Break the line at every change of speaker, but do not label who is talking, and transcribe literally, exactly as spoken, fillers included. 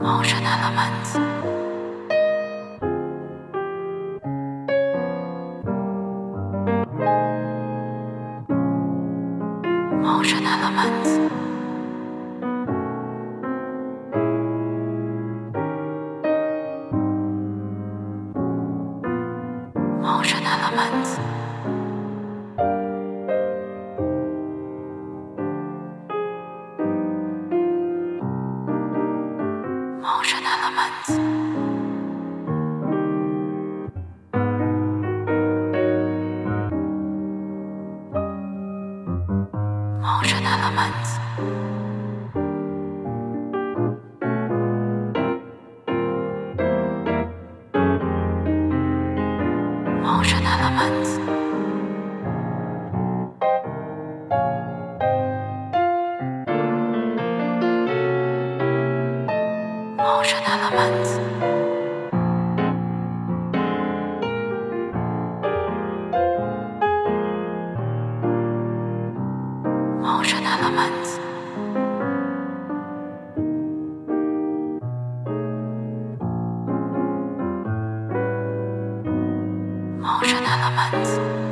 Motion elements. Motion elements. Motion elements. Motion elements. Motion elements. Motion elements. Motion elements. Motion elements. Motion elements.